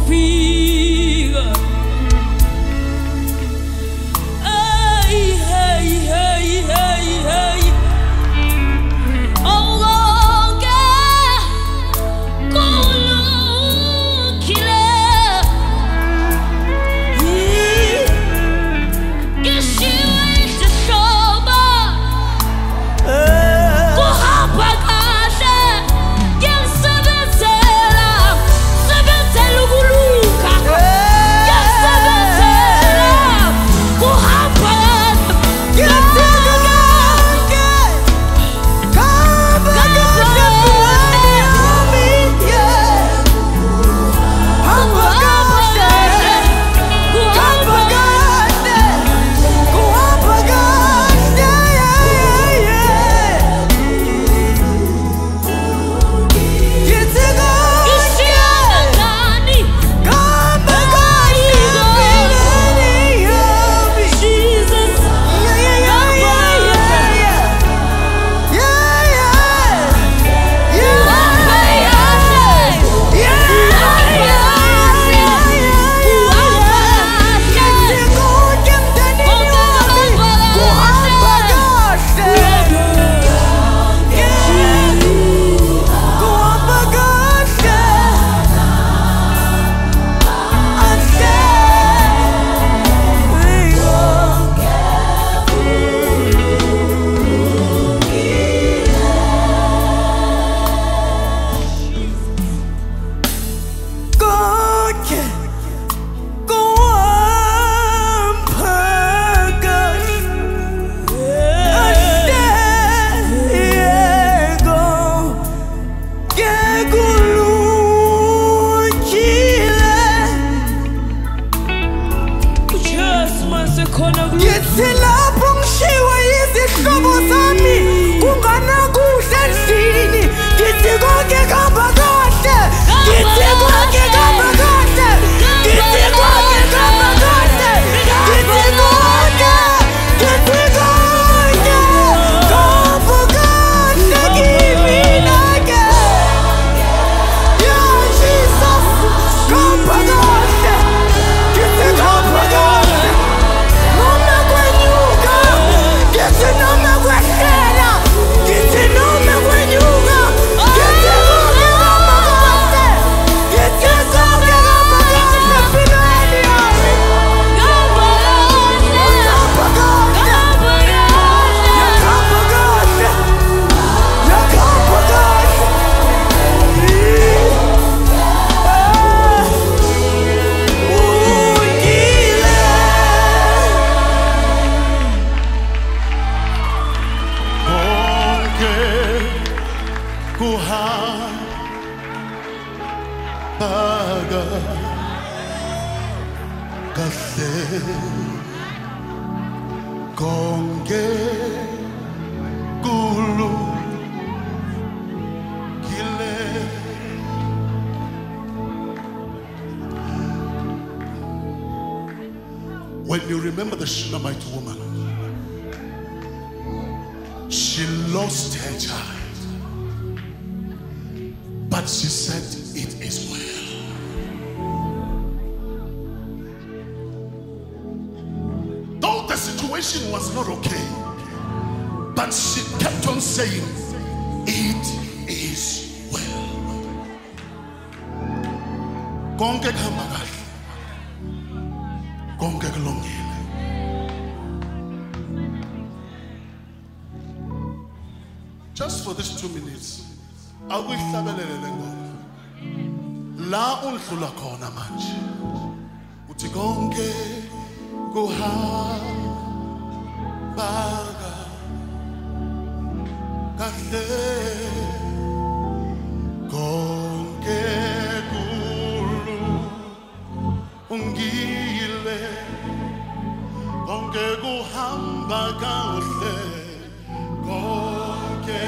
ufika. Hey, hey, hey, hey, hey. Oh, konke kulungile. Ngishiwe isihlobo kuhamba kahle. Ngiyasebenzela, sebenzela ukuluka. Ngiyasebenzela kuhamba When you remember the Shunammite woman, she lost her child, but she said, "It is well." Though the situation was not okay, but she kept on saying, "It is well." Konke kuhamba kahle, konke kulungile. Just for these 2 minutes, akuyihlabelele le ngoma. La undlula khona manje. Uthi konke kuhamba kahle. Konke kulungile. Konke kuhamba kahle. Konke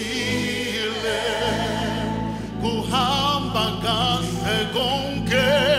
kuhamba kahle konke